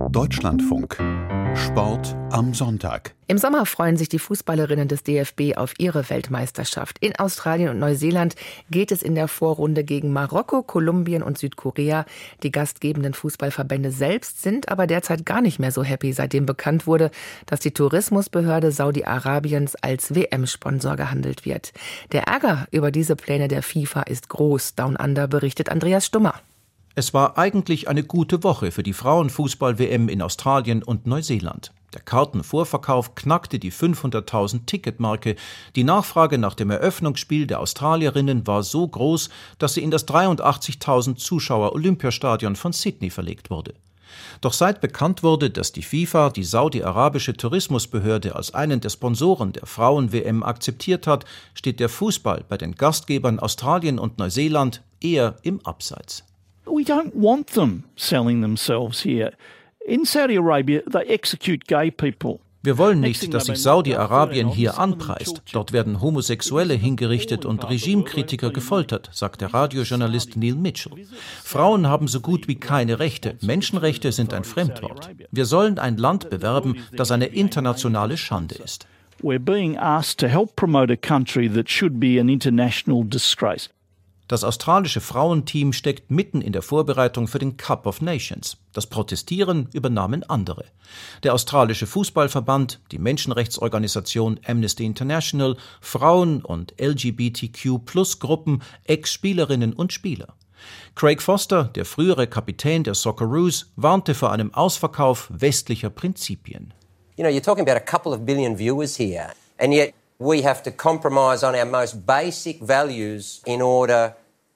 Deutschlandfunk. Sport am Sonntag. Im Sommer freuen sich die Fußballerinnen des DFB auf ihre Weltmeisterschaft. In Australien und Neuseeland geht es in der Vorrunde gegen Marokko, Kolumbien und Südkorea. Die gastgebenden Fußballverbände selbst sind aber derzeit gar nicht mehr so happy, seitdem bekannt wurde, dass die Tourismusbehörde Saudi-Arabiens als WM-Sponsor gehandelt wird. Der Ärger über diese Pläne der FIFA ist groß. Down Under berichtet Andreas Stummer. Es war eigentlich eine gute Woche für die Frauenfußball-WM in Australien und Neuseeland. Der Kartenvorverkauf knackte die 500.000 Ticketmarke. Die Nachfrage nach dem Eröffnungsspiel der Australierinnen war so groß, dass sie in das 83.000 Zuschauer Olympiastadion von Sydney verlegt wurde. Doch seit bekannt wurde, dass die FIFA die saudi-arabische Tourismusbehörde als einen der Sponsoren der Frauen-WM akzeptiert hat, steht der Fußball bei den Gastgebern Australien und Neuseeland eher im Abseits. We don't want them selling themselves here. In Saudi Arabia, they execute gay people. Wir wollen nicht, dass sich Saudi-Arabien hier anpreist. Dort werden Homosexuelle hingerichtet und Regimekritiker gefoltert, sagt der Radiojournalist Neil Mitchell. Frauen haben so gut wie keine Rechte. Menschenrechte sind ein Fremdwort. Wir sollen ein Land bewerben, das eine internationale Schande ist. We're being asked to help promote a country that should be an international disgrace. Das australische Frauenteam steckt mitten in der Vorbereitung für den Cup of Nations. Das Protestieren übernahmen andere. Der australische Fußballverband, die Menschenrechtsorganisation Amnesty International, Frauen- und LGBTQ+-Gruppen, Ex-Spielerinnen und Spieler. Craig Foster, der frühere Kapitän der Socceroos, warnte vor einem Ausverkauf westlicher Prinzipien. You know, you're talking about a couple of billion viewers here, and yet we have to compromise on our most basic values in order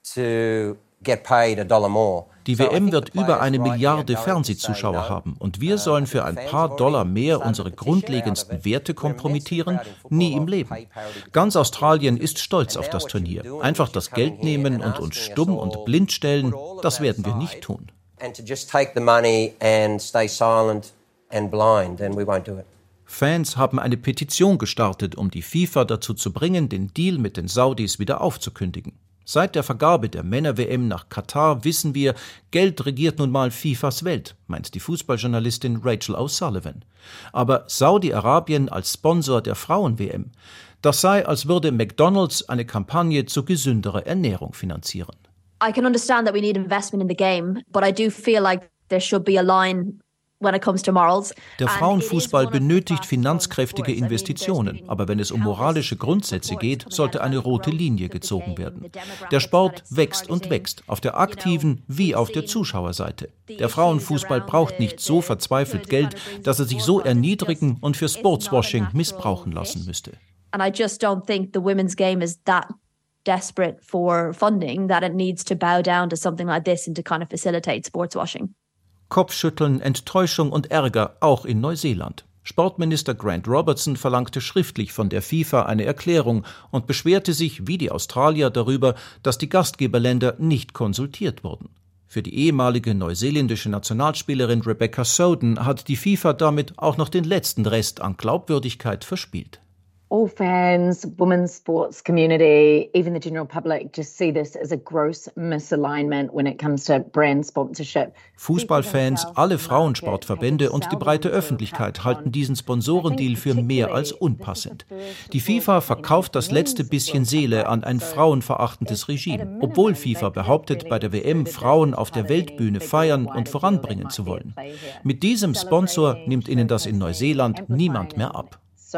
to get paid $1 more. Die WM wird über 1 Milliarde Fernsehzuschauer haben und wir sollen für ein paar Dollar mehr unsere grundlegendsten Werte kompromittieren? Nie im Leben. Ganz Australien ist stolz auf das Turnier. Einfach das Geld nehmen und uns stumm und blind stellen, das werden wir nicht tun. And to just take the money and stay silent and blind, and we won't do it. Fans haben eine Petition gestartet, um die FIFA dazu zu bringen, den Deal mit den Saudis wieder aufzukündigen. Seit der Vergabe der Männer-WM nach Katar wissen wir, Geld regiert nun mal FIFAs Welt, meint die Fußballjournalistin Rachel O'Sullivan. Aber Saudi-Arabien als Sponsor der Frauen-WM, das sei, als würde McDonald's eine Kampagne zu gesünderer Ernährung finanzieren. I can understand that we need investment in the game, but I do feel like there should be a line when it comes to morals. Der Frauenfußball benötigt finanzkräftige Investitionen, aber wenn es um moralische Grundsätze geht, sollte eine rote Linie gezogen werden. Der Sport wächst und wächst, auf der aktiven wie auf der Zuschauerseite. Der Frauenfußball braucht nicht so verzweifelt Geld, dass er sich so erniedrigen und für Sportswashing missbrauchen lassen müsste. And I just don't think the women's game is that desperate for funding that it needs to bow down to something like this and to kind of facilitate sportswashing. Kopfschütteln, Enttäuschung und Ärger auch in Neuseeland. Sportminister Grant Robertson verlangte schriftlich von der FIFA eine Erklärung und beschwerte sich wie die Australier darüber, dass die Gastgeberländer nicht konsultiert wurden. Für die ehemalige neuseeländische Nationalspielerin Rebecca Soden hat die FIFA damit auch noch den letzten Rest an Glaubwürdigkeit verspielt. All fans, women's sports community, even the general public just see this as a gross misalignment when it comes to brand sponsorship. Fußballfans, alle Frauensportverbände und die breite Öffentlichkeit halten diesen Sponsorendeal für mehr als unpassend. Die FIFA verkauft das letzte bisschen Seele an ein frauenverachtendes Regime, obwohl FIFA behauptet, bei der WM Frauen auf der Weltbühne feiern und voranbringen zu wollen. Mit diesem Sponsor nimmt ihnen das in Neuseeland niemand mehr ab.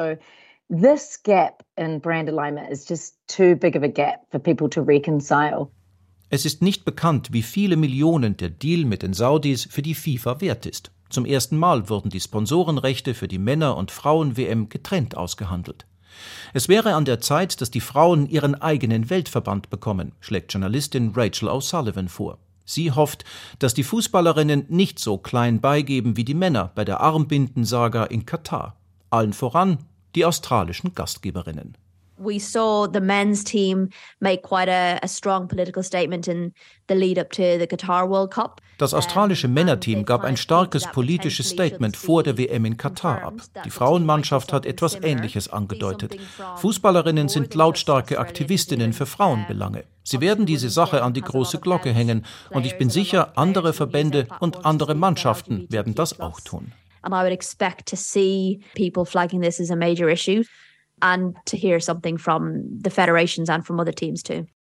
This gap in brand alignment is just too big of a gap for people to reconcile. Es ist nicht bekannt, wie viele Millionen der Deal mit den Saudis für die FIFA wert ist. Zum ersten Mal wurden die Sponsorenrechte für die Männer- und Frauen-WM getrennt ausgehandelt. Es wäre an der Zeit, dass die Frauen ihren eigenen Weltverband bekommen, schlägt Journalistin Rachel O'Sullivan vor. Sie hofft, dass die Fußballerinnen nicht so klein beigeben wie die Männer bei der Armbindensaga in Katar. Allen voran die australischen Gastgeberinnen. We saw the men's team make quite a strong political statement in the lead up to the Qatar World Cup. Das australische Männerteam gab ein starkes politisches Statement vor der WM in Katar ab. Die Frauenmannschaft hat etwas Ähnliches angedeutet. Fußballerinnen sind lautstarke Aktivistinnen für Frauenbelange. Sie werden diese Sache an die große Glocke hängen und ich bin sicher, andere Verbände und andere Mannschaften werden das auch tun. And I would expect to see people flagging this as a major issue and to hear something from the federations and from other teams too.